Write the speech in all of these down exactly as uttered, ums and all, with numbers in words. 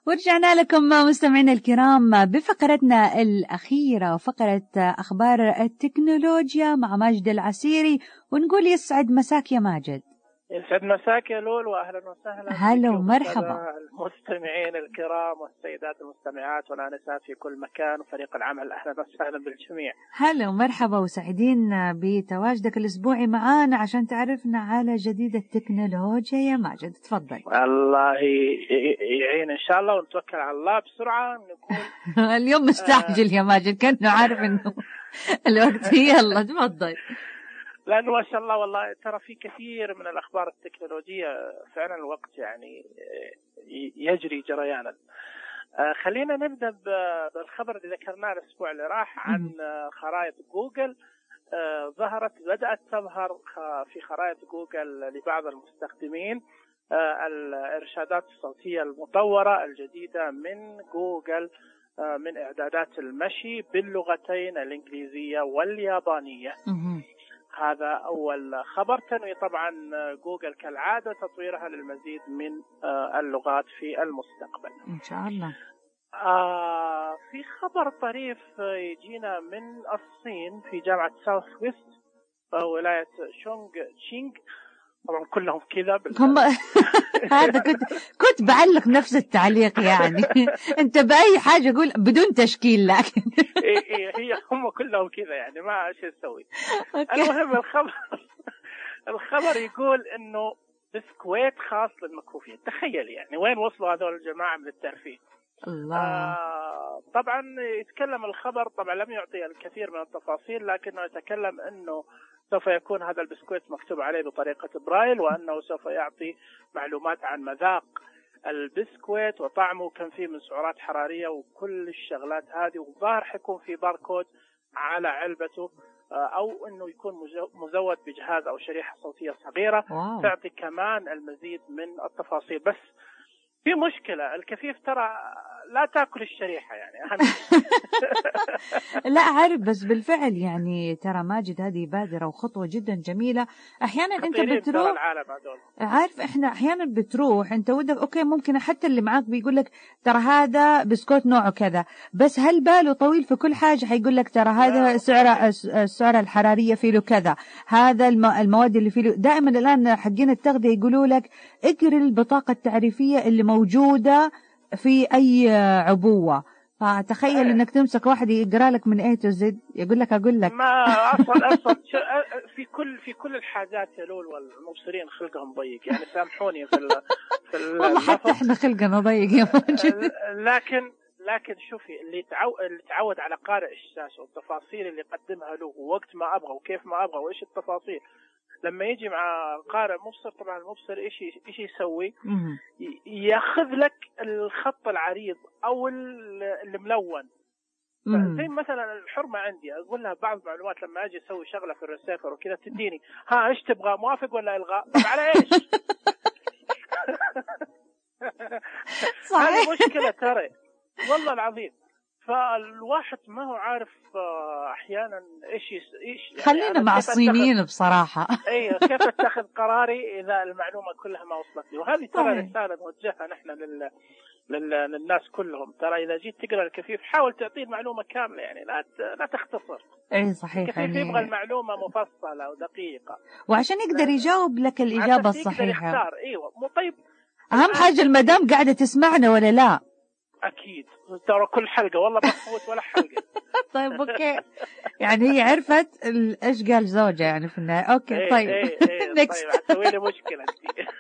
ورجعنا لكم مستمعينا الكرام بفقرتنا الأخيرة، فقرة أخبار التكنولوجيا مع ماجد العسيري، ونقول يسعد مساك يا ماجد. يسعد مساك يا لول، واهلا وسهلا هلا ومرحبا المستمعين الكرام والسيدات المستمعات والآنسات في كل مكان وفريق العمل، اهلا وسهلا بالجميع. هلا ومرحبا وسعيدين بتواجدك الاسبوعي معانا عشان تعرفنا على جديد التكنولوجيا يا ماجد. تفضل. الله يعين ان شاء الله، ونتوكل على الله بسرعه نقول اليوم مستعجل يا ماجد، كأنه عارف انه الوقت. يلا تفضل. لأنه ما شاء الله والله ترى في كثير من الأخبار التكنولوجية فعلا الوقت يعني يجري جريانا. خلينا نبدأ بالخبر اللي ذكرناه الأسبوع اللي راح عن خرائط جوجل. ظهرت بدأت تظهر في خرائط جوجل لبعض المستخدمين الإرشادات الصوتية المطورة الجديدة من جوجل من إعدادات المشي باللغتين الإنجليزية واليابانية. هذا أول خبر. تنوي طبعا جوجل كالعادة تطويرها للمزيد من اللغات في المستقبل إن شاء الله. آه في خبر طريف يجينا من الصين في جامعة ساوث ويست ولاية شونغ تشينغ. طبعا كلهم كذا هم هذا كنت كنت بعلق نفس التعليق يعني انت باي حاجه قول بدون تشكيل، لكن إيه هي هم كلهم كذا يعني ما ايش نسوي. المهم الخبر الخبر يقول انه بسكويت خاص للمكفوفين. تخيل يعني وين وصلوا هذول الجماعه من الترفيه. الله. آه طبعا يتكلم الخبر، طبعا لم يعطي الكثير من التفاصيل، لكنه يتكلم انه سوف يكون هذا البسكويت مكتوب عليه بطريقة برايل، وأنه سوف يعطي معلومات عن مذاق البسكويت وطعمه، كم فيه من سعرات حرارية وكل الشغلات هذه. وظاهر حيكون في باركود على علبته، أو أنه يكون مزود بجهاز أو شريحة صوتية صغيرة واو. تعطي كمان المزيد من التفاصيل. بس في مشكلة، الكفيف ترى لا تأكل الشريحة يعني أهم لا عارف، بس بالفعل يعني ترى ماجد هذه بادرة وخطوة جدا جميلة. أحيانا أنت بتروح عارف إحنا أحيانا بتروح أنت ودك أوكي ممكن حتى اللي معاك بيقول لك ترى هذا بسكوت نوعه كذا، بس هل باله طويل في كل حاجة حيقول لك ترى هذا سعر السعر الحرارية فيه له كذا، هذا المواد اللي فيه له. دائما الآن حقين التغذية يقولوا لك اقرأ البطاقة التعريفية اللي موجودة في أي عبوة. فتخيل أيه. انك تمسك واحد يقرا لك من ايه تو زد يقول لك اقول لك ما اصلا اصلا في كل في كل الحاجات يا لول، والمبصرين خلقهم ضيق يعني سامحوني في ال في والله حتى احنا خلقنا ضيق يا ماجد. لكن لكن شوفي اللي تعود اللي تعود على قارئ الشاشه والتفاصيل اللي يقدمها له ووقت ما ابغى وكيف ما ابغى وايش التفاصيل، لما يجي مع قارئ مبصر طبعا المبصر ايش ايش يسوي؟ ياخذ لك الخط العريض او الملون. زي مثلا الحرمه عندي اقول لها بعض المعلومات لما اجي اسوي شغله في الريسيفر وكذا تديني ها ايش تبغى، موافق ولا الغاء؟ طب على ايش؟ هذه مشكله ترى والله العظيم. فالواحد ما هو عارف احيانا ايش ايش يعني خلينا مع الصينيين بصراحه. ايوه كيف اتخذ قراري اذا المعلومه كلها ما وصلت لي. وهذه ترى رساله نوجهها نحن لل... لل... للناس كلهم. ترى اذا جيت تقرا الكفيف حاول تعطيه المعلومه كامله يعني لا لا تختصر. اي صحيح. الكفيف يعني يبغى المعلومه مفصله ودقيقه وعشان يقدر يجاوب لك الاجابه الصحيحه. يقدر يختار. ايوه مو طيب اهم حاجه المدام قاعده تسمعنا ولا لا؟ اكيد ترى كل حلقه والله ما تفوت ولا حلقه. طيب اوكي يعني هي عرفت ايش قال زوجها يعني في النهايه. اوكي طيب ايه ايه طيب هتسوي لي مشكله انت.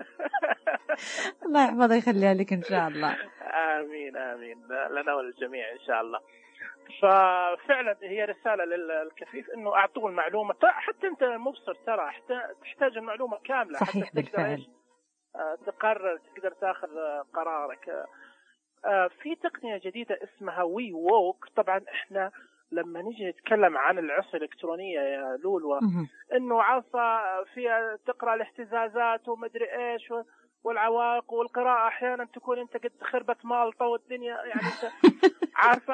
الله يحفظها يخليها لك ان شاء الله. امين امين لنا وللجميع ان شاء الله. ففعلا هي رساله للكفيف انه اعطوه المعلومه. حتى انت المبصر ترى تحتاج المعلومه كامله صحيح حتى بالفعل تقرر تقدر تاخذ قرارك. في تقنية جديدة اسمها وي ووك. طبعا احنا لما نيجي نتكلم عن العصا الإلكترونية يا لولو انه عصا فيها تقرأ الاهتزازات ومدري ايش والعوائق والقراءة احيانا تكون انت قد خربة مالطة والدنيا يعني انت عارفة.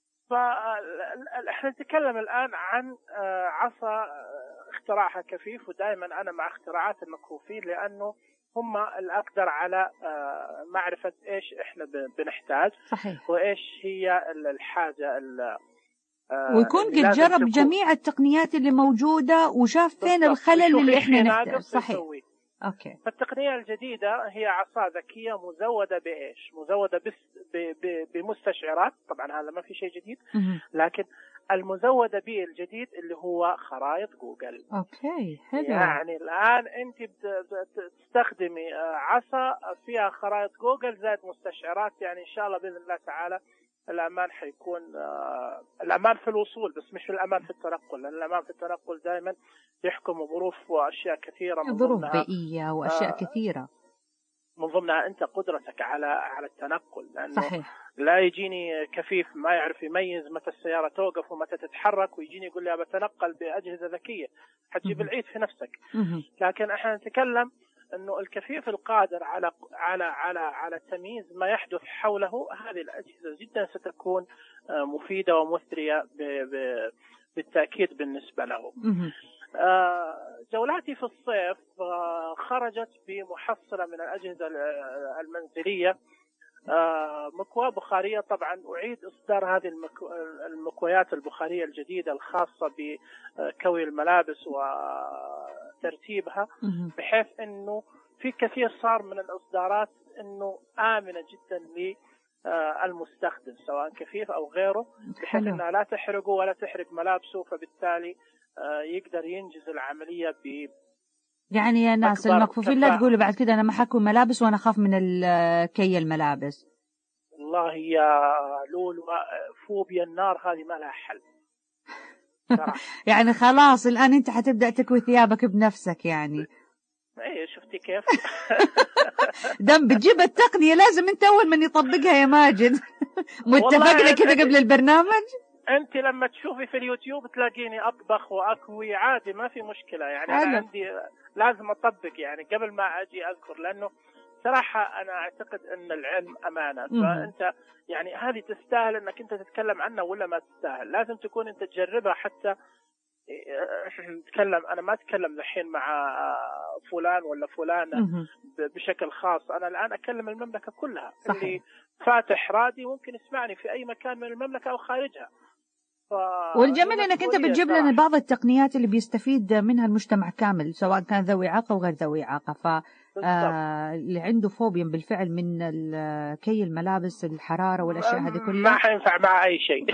فاحنا نتكلم الان عن عصا اختراعها كفيف، ودائما انا مع اختراعات المكفوفين لانه هم الأقدر على معرفة إيش إحنا بنحتاج. صحيح. وإيش هي الحاجة ويكون قد جرب جميع التقنيات اللي موجودة وشاف فين الخلل اللي إحنا نحتاج. صحيح. أوكي. فالتقنية الجديدة هي عصا ذكية مزودة بإيش؟ مزودة بس بمستشعرات. طبعا هذا ما في شيء جديد، لكن المزودة به الجديد اللي هو خرائط جوجل. أوكي حلو. يعني الآن أنت بتستخدمي عصا فيها خرائط جوجل زائد مستشعرات. يعني إن شاء الله بإذن الله تعالى الأمان حيكون الأمان في الوصول، بس مش الأمان في التنقل، لأن الأمان في التنقل دائما يحكم ظروف وأشياء كثيرة، من ظروف بيئية وأشياء آه كثيرة، من ضمنها أنت قدرتك على على التنقل. لأنه صحيح. لا يجيني كفيف ما يعرف يميز متى السيارة توقف ومتى تتحرك ويجيني يقول لي بتنقل بأجهزة ذكية، حتجيب العيد في نفسك. لكن احنا نتكلم انه الكفيف القادر على على على على تمييز ما يحدث حوله، هذه الأجهزة جدا ستكون مفيدة ومثرية بالتأكيد بالنسبة له. جولاتي في الصيف خرجت بمحصلة من الأجهزة المنزلية، مكواة بخارية. طبعا أعيد إصدار هذه المكويات البخارية الجديدة الخاصة بكوي الملابس وترتيبها، بحيث أنه في كثير صار من الإصدارات أنه آمنة جدا للمستخدم سواء كفيف أو غيره، بحيث أنها لا تحرقه ولا تحرق ملابسه، فبالتالي يقدر ينجز العملية ب يعني يا ناس المكفوفين لا تقولوا بعد كده أنا ما حكوي ملابس وأنا أخاف من كي الملابس. والله يا لولو فوبيا النار هذه ما لها حل. يعني خلاص الآن أنت حتبدأ تكوي ثيابك بنفسك يعني. ايه شفتي كيف؟ دم بتجيب التقنية لازم أنت أول من يطبقها يا ماجد. متفقنا كده قبل البرنامج. أنت لما تشوفي في اليوتيوب تلاقيني أطبخ وأكوي عادي ما في مشكلة. يعني أنا, أنا عندي لازم أطبق يعني قبل ما أجي أذكر، لأنه صراحة أنا أعتقد أن العلم أمانة. فأنت يعني هذه تستاهل أنك أنت تتكلم عنها ولا ما تستاهل؟ لازم تكون أنت تجربها. حتى نتكلم، أنا ما أتكلم الحين مع فلان ولا فلانة بشكل خاص، أنا الآن أكلم المملكة كلها. صحيح. اللي فاتح رادي ممكن يسمعني في أي مكان من المملكة أو خارجها. ف... والجميل انك انت بتجيب لنا بعض التقنيات اللي بيستفيد منها المجتمع كامل، سواء كان ذوي اعاقه وغير ذوي اعاقه. ف آه اللي عنده فوبيا بالفعل من كي الملابس، الحراره والاشياء هذه كلها ما حينفع مع اي شيء.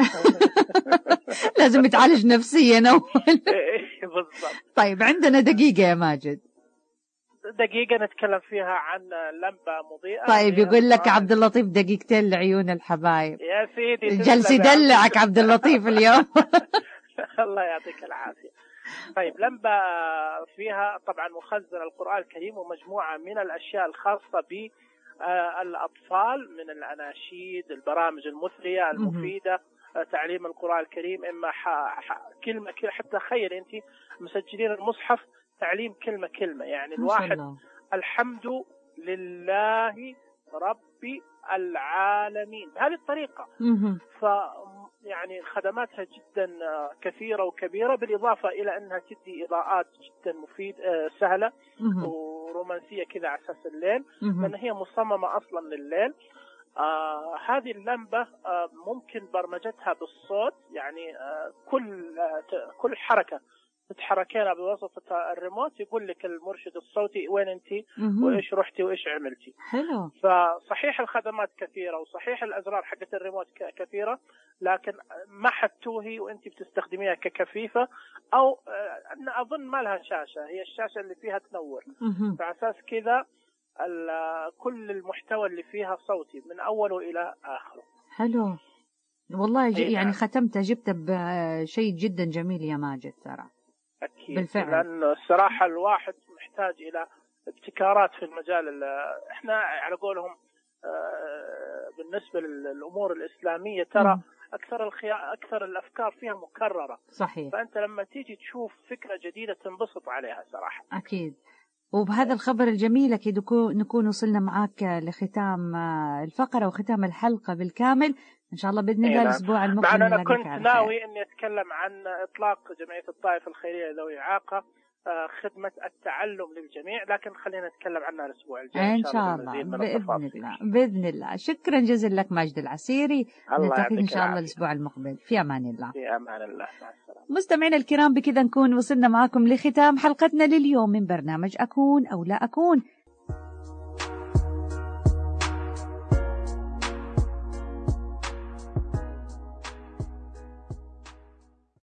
لازم يتعالج نفسيا اول. بالضبط. طيب عندنا دقيقه يا ماجد. دقيقة نتكلم فيها عن لمبة مضيئة. طيب يقول لك عبد اللطيف دقيقتين لعيون الحبايب. يا سيدي جلس يدلعك عبد اللطيف اليوم. الله يعطيك العافية. طيب لمبة فيها طبعا مخزن القرآن الكريم ومجموعة من الأشياء الخاصة بالأطفال من الأناشيد، البرامج المثرية المفيدة، تعليم القرآن الكريم. إما كلمة حتى خير أنت مسجلين المصحف تعليم كلمة كلمة، يعني الواحد الحمد لله رب العالمين بهذه الطريقة. ف يعني خدماتها جدا كثيرة وكبيرة، بالإضافة إلى أنها تدي إضاءات جدا مفيد سهلة ورومانسية كذا على أساس الليل، لأن هي مصممة أصلا لليل. آه هذه اللمبة آه ممكن برمجتها بالصوت، يعني آه كل آه كل حركة تتحركينها بواسطة الريموت يقول لك المرشد الصوتي وين انتي وايش رحتي وايش عملتي. حلو. فصحيح الخدمات كثيرة وصحيح الازرار حقت الريموت كثيرة، لكن ما حتوهي وانتي بتستخدميها ككفيفة، او اظن ما لها شاشة، هي الشاشة اللي فيها تنور. فعساس كذا كل المحتوى اللي فيها صوتي من اوله الى اخره. حلو والله. يعني ختمت جبت بشيء جدا جميل يا ماجد ترى. أكيد. بالفعل. لأن الصراحة الواحد محتاج إلى ابتكارات في المجال. إحنا على قولهم بالنسبة للأمور الإسلامية ترى م. أكثر الخيا... أكثر الأفكار فيها مكررة. صحيح. فأنت لما تيجي تشوف فكرة جديدة تنبسط عليها صراحة. أكيد. وبهذا الخبر الجميل أكيد نكون وصلنا معك لختام الفقرة وختام الحلقة بالكامل إن شاء الله بإذن الله الأسبوع المقبل. أنا كنت ناوي إني أتكلم عن إطلاق جمعية الطائف الخيرية ذوي إعاقة خدمة التعلم للجميع، لكن خلينا نتكلم عنها الأسبوع الجاي إن شاء الله. بإذن الله بإذن الله. شكرا جزيلا لك ماجد العسيري. نلتقي إن شاء الله الأسبوع المقبل. في أمان الله. في أمان الله. مع السلامة. مستمعينا الكرام، بكذا نكون وصلنا معكم لختام حلقتنا لليوم من برنامج أكون أو لا أكون.